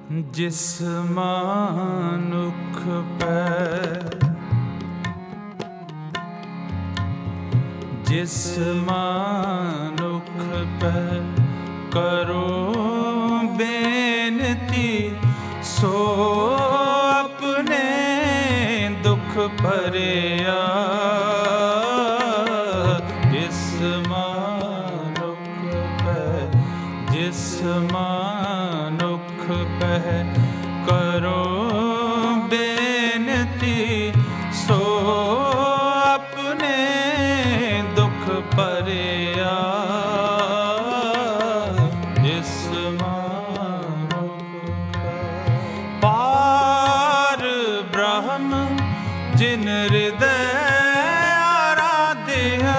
ਜਿਸ ਮਾਨੁਖ ਪੈ, ਜਿਸ ਮਾਨੁਖ ਪੈ ਕਰੋ ਬੇਨਤੀ, ਸੋ ਆਪਣੇ ਦੁਖ ਭਰਿਆ। ਜਿਸ ਮਾਨੁਖ ਪੈ, ਜਿਸ ਮਾਨੁਖ ਪੈ ਕਰੋ ਬੇਨਤੀ, ਸੋ ਆਪਣੇ ਦੁਖ ਭਰਿਆ। ਜਿਸ ਮਾਨੁਖ ਪੈ ਪਾਰ ਬ੍ਰਹਮ ਜਿਨ ਹਿਰਦੈ ਆਰਾਧਿਆ,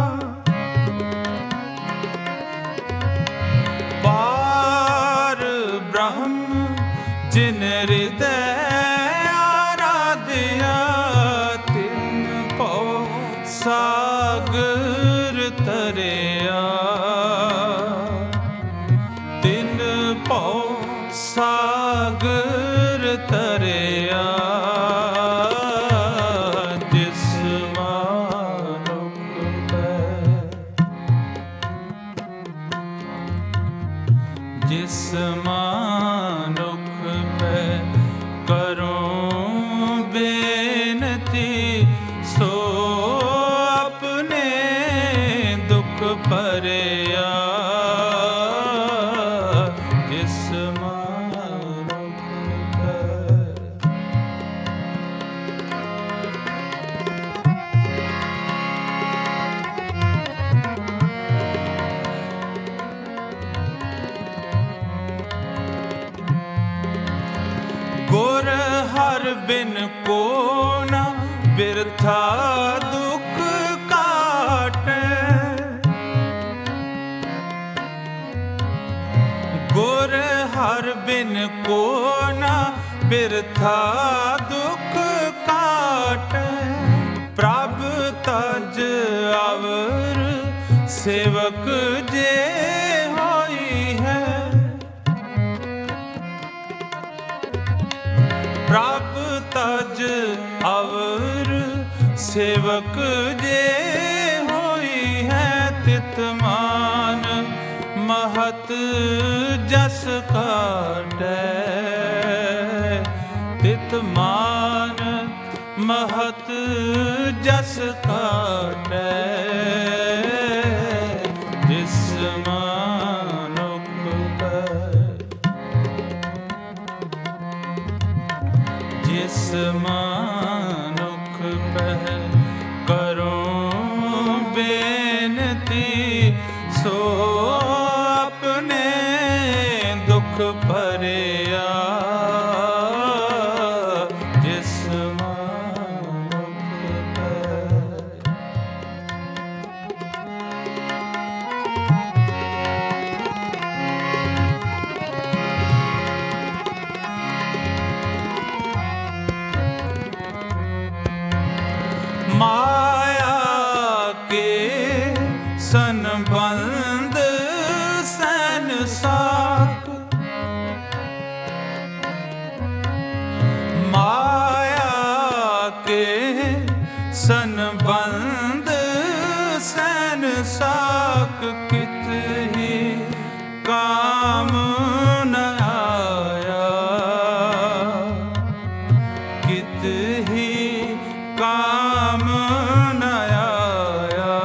ਪਾਰ ਬ੍ਰਹਮ ਜਿਨ ਹਿਰਦੈ ਆਰਾਧਿਆ, ਤਿਨ ਭਉ ਸਾਗਰ ਤਰਿਆ, ਤਿਨ ਭਉ ਸਾਗਰ ਤਰਿਆ। ਜਿਸ ਮਾਨੁਖ ਪੈ, ਜਿਸ ਮਾਨੁਖ ਪੈ ਕਰੋ ਬੇਨਤੀ, ਸੋ ਆਪਣੇ ਦੁਖ ਭਰਿਆ। ਜਿਸ ਮਾਨੁਖ ਪੈ ਗੁਰ ਹਰਿ ਬਿਨ ਕੋ ਨ ਬਿਰਥਾ ਦੁਖ ਕਾਟੈ, ਗੁਰ ਹਰਿ ਬਿਨ ਕੋ ਨ ਬਿਰਥਾ ਦੁਖ ਕਾਟੈ। ਪ੍ਰਭ ਤਜ ਅਵਰ ਸੇਵਕ ਜੇ ਹੋਈ ਹੈ, ਪ੍ਰਭ ਤਜ ਅਵਰ ਸੇਵਕ ਜੇ ਹੋਈ ਹੈ। ਤਿਤ ਮਾਨ ਮਹਤ ਜਸ ਕਾਟੈ, ਤਿਤ ਮਾਨ ਮਹਤ ਜਸ ਕਾਟੈ। ਜਿਸ ਮਾਨੁਖ ਪੈ, ਜਿਸ ਮਾਨੁਖ ਪੈ ਕਰੋ ਬੇਨਤੀ, ਸੋ ਆਪਣੇ ਦੁਖ ਭਰਿਆ। ਜਿਸ ਮਾਨੁਖ ਪੈ ਮਾਇਆ ਕੇ ਸੰਬੰਧ ਸੈਨ ਸਾਕ, ਮਾਇਆ ਕੇ ਸੰਬੰਧ ਸੈਨ ਸਾਕ। ਕਿਤ ਹੀ ਕਾਮ ਨ ਆਇਆ, ਕਿਤ ਹੀ ਕਾਮ ਨ ਆਇਆ।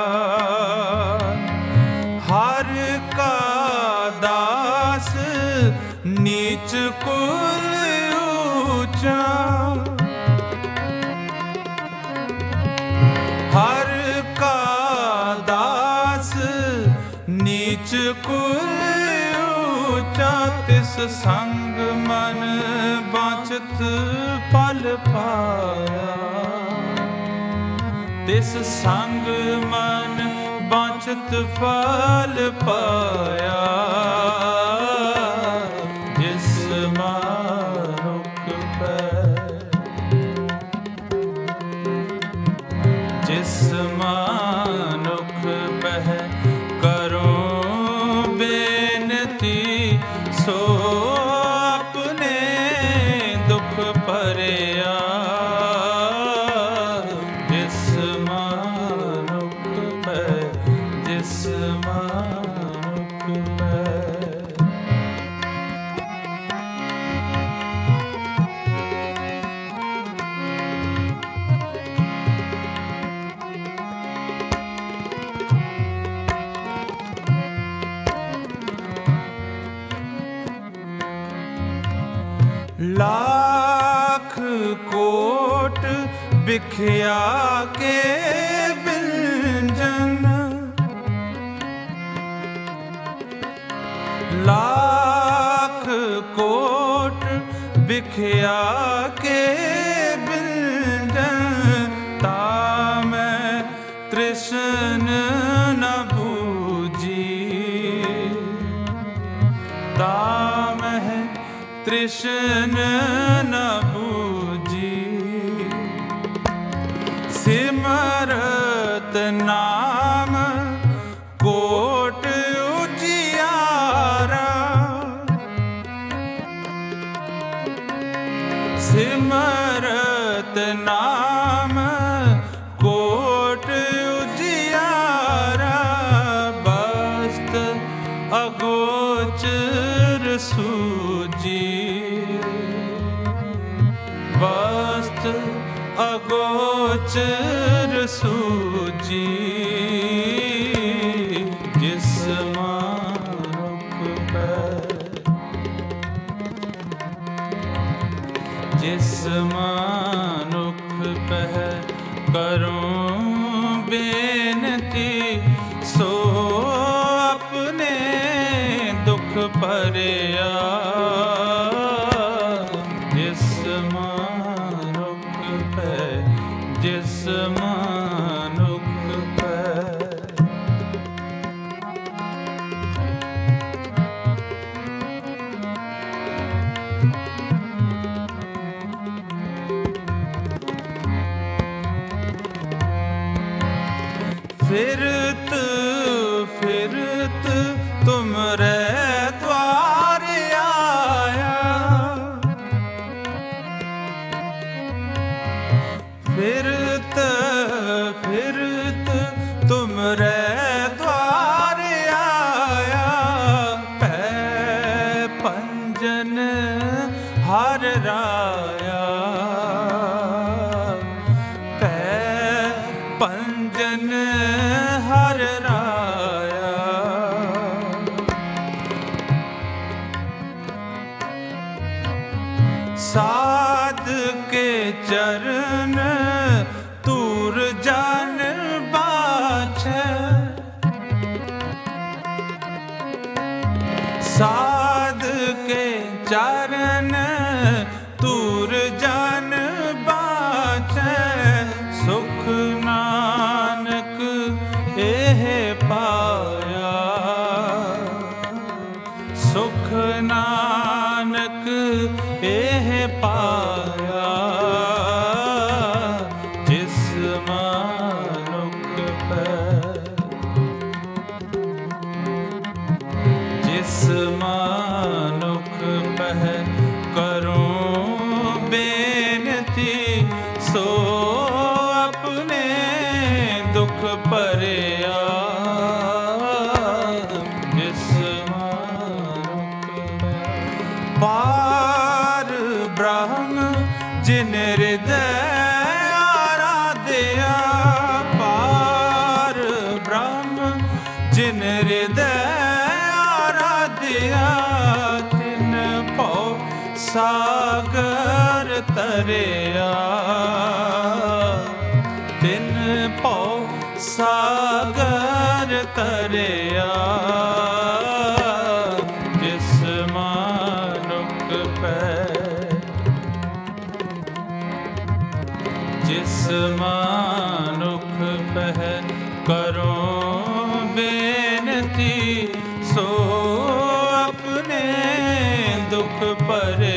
ਹਰ ਕਾ ਦਾਸ ਨੀਚ ਕੁਲ ਊਚਾ, ਹਰ ਕਾ ਦਾਸ ਨੀਚ ਕੁਲ ਊਚਾ। ਤਿਸ ਸੰਗ ਮਨ ਬਾਚਤ ਫਲ ਪਾਇਆ, ਤਿਸ ਸੰਗ ਮਨ ਬਾਚਤ ਫਲ ਪਾਇਆ। ਜਿਸ ਮਾਨੁਖ ਪੈ, ਜਿਸ ਮਾਨੁਖ ਪੈ ਕਰੋ ਬੇਨਤੀ, ਸੋ लाख कोट बिख्या के बिंजन, लाख कोट बिख्या के बिंजन, तामै तृष्ण न बूझी, तामै तृष्ण न बूझी। सिमरत नाम कोट उजियारा, सिमरत नाम कोट उजियारा, बस्त अगोचर सूजी, बस्त अगोचर सूजी। जिस मानुख पै, जिस मानुख पह करूं बेनती, सो अपने दुख परिया। जिस मानुख पै, जिस मानुख पै, फिरत फिरत तुमरे द्वार आया, फिरत फिरत तुमरे द्वार आया, पै पंजन हर राया, पै पंजन हर राया। साध के चरण तूर जान बाछै, साध के चरण तूर जान बाछै, सुख नानक एह पाया, सुख नानक एह पाया। जिस मानुख पै, जिस मानुख पह करूं बेनती, सो अपने दुख परिया। जिस मानुख पार ब्रह्म जिन हृदय आराध्या, पार ब्रह्म जिन हृदय आराध्या, तिन पौ सागर तरिया, तिन पौ सागर तरिया। जिस मानुख पै, जिस मानुख पह करूं बेनती, सो अपने दुख पर